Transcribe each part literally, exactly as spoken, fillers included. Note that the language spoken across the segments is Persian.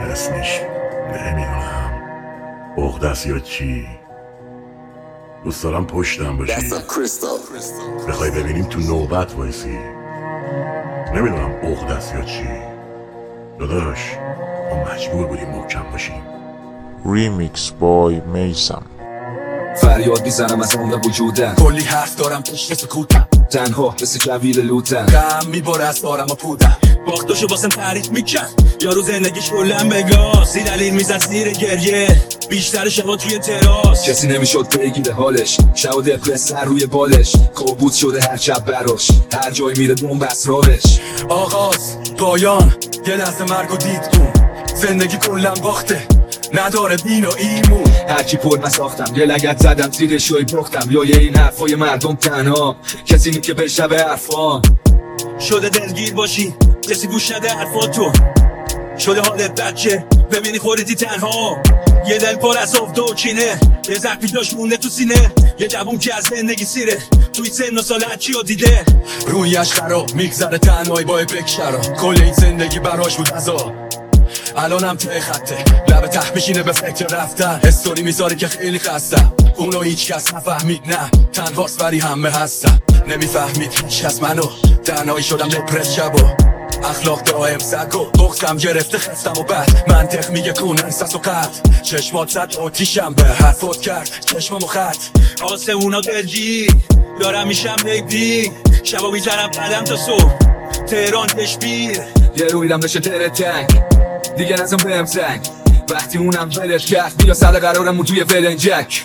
اسمش نمیدونم عقده است یا چی. دوست دارم پشتم باشی، بخوای ببینیم تو نوبت وایسی. نمیدونم عقده است یا چی. داداش ما مجبور بودیم محکم باشیم. ریمیکس بای میسم. فریاد میزنم از عمق وجودم، کلی حرف دارم پشت سکوتم، تنها مثل کویر لوتم، غم میباره از دارم و پودم، باختاشو واسم تعریف میکن یارو زندگیش کلن بگاز، زیر دلیل میزن زیر گریه بیشتر شبا توی تراس. کسی نمیشد بگیره حالش، شب و دپرس سر روی بالش، کابوت شده هر شب براش، هر جای میره بوم اسرارش. آغاز پایان یه لحظه مرگ و دیدگون، زندگی کلن باخته نداره بین و ایمون. هرچی پر نساختم یه لگت زدم زیرش روی بختم، لایه این حرفای مردم تنها کسی نیم که بشنوه حرفان. شده دلگیر باشی کسی گوش نده حرفاتو، شده حالت بچه ببینی خودتی تنها. یه دل پر از افت و کینه، یه زخمی داشت مونده تو سینه، یه جوون که از زندگی سیره توی سن و سال چی رو دیده. رویش خراب میگذره تنهایی با بکشرا، کل این زندگی براش بود عذاب. الانم ته خطه لب ته میشینه به فکر رفتن، استوری میذاره که خیلی خستم، اونو هیچ کس نفهمید نه تنهاست ولی همه هستم. نمیفهمید هیچ کس منو، تنهایی شدم دپرس شبو، اخلاق دائم سگو بغزم گرفته خستم و بعد منطق میگه کن انساس و قد، چشمات زد آتیشم به حرفات کرد چشمامو خط. آسمونا دلگی دارم میشم بیبی، شبا میزنم قدم تا صبح تهران تشبیر. یه رویدم بشه تره تنگ دیگه نزم بهم زنگ، وقتی اونم ولت کرد بیا سر قرارمون توی ولنجک.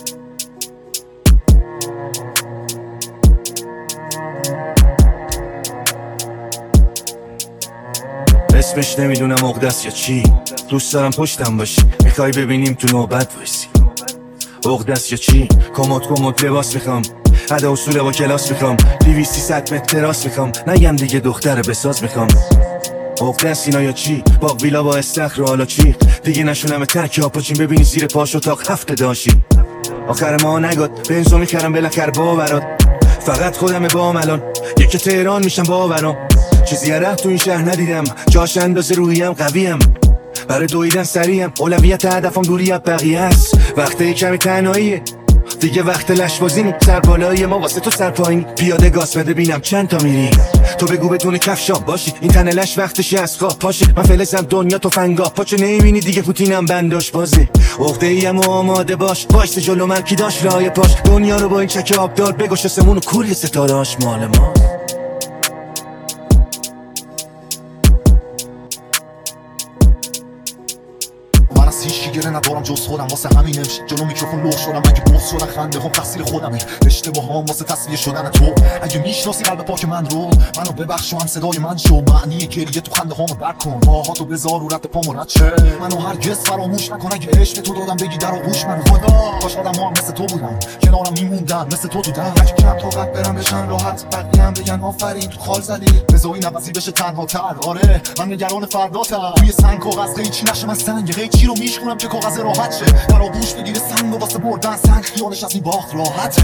اسمش نمیدونم عقده است یا چی. دوست دارم پشتم باشی، میخوای ببینیم تو نوبت وایسی. عقده است یا چی؟ کمد کمد لباس میخوام، ادا اصول با کلاس میخوام، دویستی صد متر تراس میخوام، نگم دیگه دختر بساز میخوام. عقده است اینا یا چی؟ با ویلا با استخر و حالا چی؟ دیگه نشونم ترک ها پاچین ببینی زیر پاش اتاق هفته داشی. آخر ما نگاد بنزو میخرم بالاخر باورات، فقط خودم بام الان یکی تهران میشم باورام. چیزی ره تو این شهر ندیدم، جاش اندازه روحیم قویم، برای دویدن سریم، اولویت هدفم دوری از بقیه است. وقت کمی تنهاییه دیگه، وقت لشبازی نی، سر بالایی ما واسه تو سر پایینی، پیاده گاز بده بینم چند تا میری، تو بگو بدون کفشا باشی، این تنه لش وقتشی از خواب پاشی، من فلزم دنیا تو فنگا پاچه نمیبینی دیگه پوتینم بنداش بازی. عقده ایم و آماده باش، وایس جلو من کی داشت راه پاش، دنیا رو با این چک آبدار بگوش سمون و کلی ستارهاش مال ما. من از هیچ گیره ندارم جز خودم، واسه همین امشب جلو میکروفون لخ شدم، من که بغض شدن خنده هم تقصیر خودمه، اشتباهام واسه تصویر شدن تو. اگه میشناسی قلب پاک من رو، منو ببخش و هم صدای من شو، معنی گریه تو خنده هامو بر کن، پاهاتو بذار رو رد پامو رد شه، منو هرگز فراموش نکن. اگه عشق تو دادم بگی در آغوش من، خدا کاش آدم‌ها هم مثل تو بودن کنارم میموندن مثل تو تو دم، هرچی کم طاقت برم بشن راحت، بقیه‌ام بگن آفرین تو خال زدی، بذاری نفسی بشه تنها تر. آره من نگران فرداتم، توی سنگ کاغذ قیچی نشه من سنگ قیچی رو میشکنم که کاغذ راحت شه، در آغوش بگیره سنگ و واسه بردن سنگ خیالش از این باخت راحته.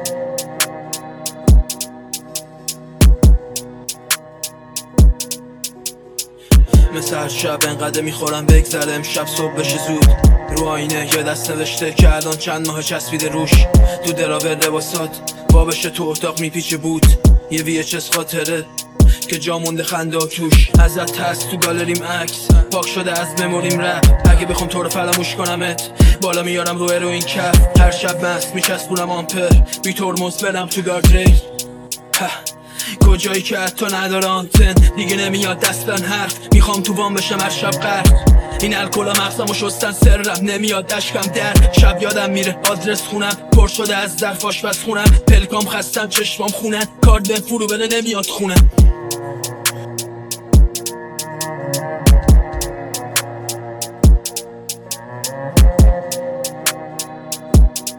مثل هر شب انقدر میخورم بگذره امشب صبح بشه زود، رو آینه یه دست نوشته که الان چند ماه چسبیده روش، تو دراور لباسات بابشه تو اتاق میپیچه بود، یه وی اچ اس خاطره که جا مونده خنده و توش، ازت هست تو گالریم عکس پاک شده از مموریم رپ، اگه بخوام تو رو فراموش کنمت بالا میارم رو اروین کف، هر شب مست میچسبونم آمپر بی ترمز برم تو گاردریل، کجایی که حتی نداره آنتن دیگه نمیاد دستن حرف، میخوام تو وام بشم هر شب غرق، این الکلا مغزمو شستن سرم نمیاد دشکم در شب یادم میره آدرس خونم پر شده از ظرف آشپز خونم، پلکام خستم چشمام خونن کارد بهم فرو بده نمیاد خونم.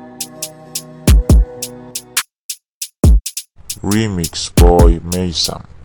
Remix by Mason.